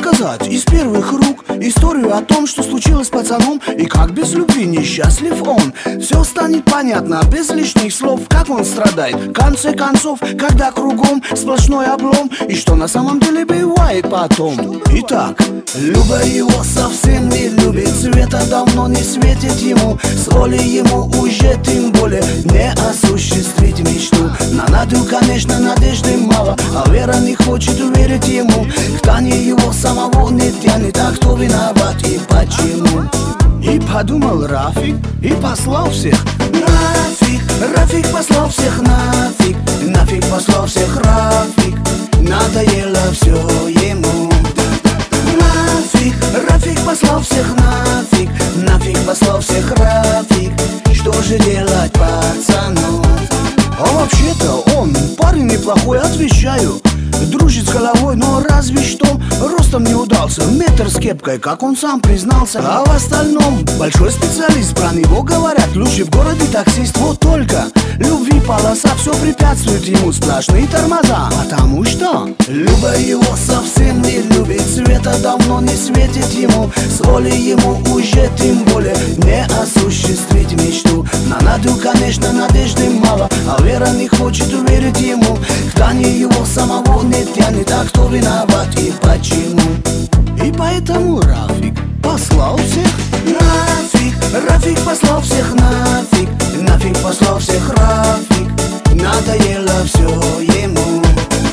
рассказать из первых рук историю о том, что случилось с пацаном и как без любви несчастлив он. Все станет понятно без лишних слов, как он страдает в конце концов, когда кругом сплошной облом, и что на самом деле бывает потом. Итак, Люба его совсем не любит, света давно не светит ему, с волей ему уже тем более не осуществить мечту. На Надю, конечно, надежды мало, а Вера не хочет верить ему. К Тане его самого не тянет, а кто виноват и почему? И подумал Рафик, и послал всех нафиг. Рафик послал всех нафиг, нафиг послал всех Рафик. Надоело все ему. Нафиг, Рафик послал всех нафиг, нафиг послал всех Рафик. Что же делать пацану? А вообще-то он парень неплохой, отвечаю. Дружит с головой, но разве что ростом не удался, метр с кепкой, как он сам признался. А в остальном большой специалист, про него говорят, лучший в городе таксист. Вот только любви полоса все препятствует ему, сплошные тормоза. Потому что Люба его совсем не любит, света давно не светит ему, с волей ему уже тем более не осуществить мечту. На Надю, конечно, надежды мало, а Вера не хочет верить ему. К Тане его самого не тянет, а кто виноват и почему? И поэтому Рафик послал всех нафиг. Рафик послал всех нафиг, нафиг послал всех Рафик. Надоело все ему.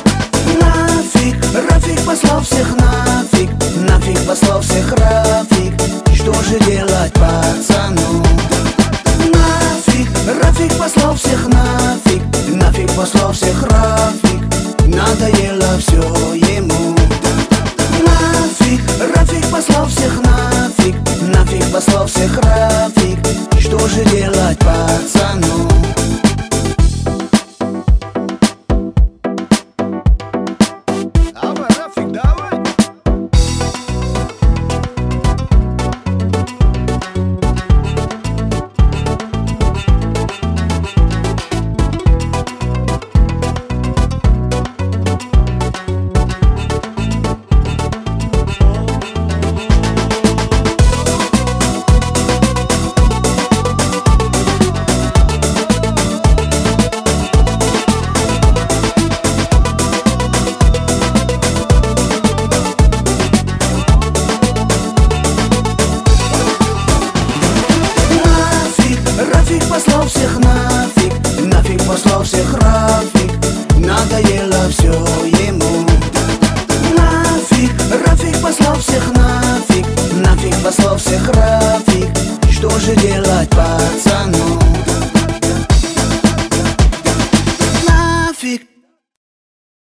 Нафиг, Рафик послал всех нафиг, нафиг послал всех Рафик. Что же делать пацану? Нафиг, Рафик послал всех нафиг, нафиг послал всех Рафик. Надоело все ему. Нафиг, Рафик послал всех нафиг, нафиг послал всех Рафик. Что же делать пацану? Давай, Рафик, давай. Рафик послал всех нафиг, нафиг послал всех Рафик. Надоело все ему.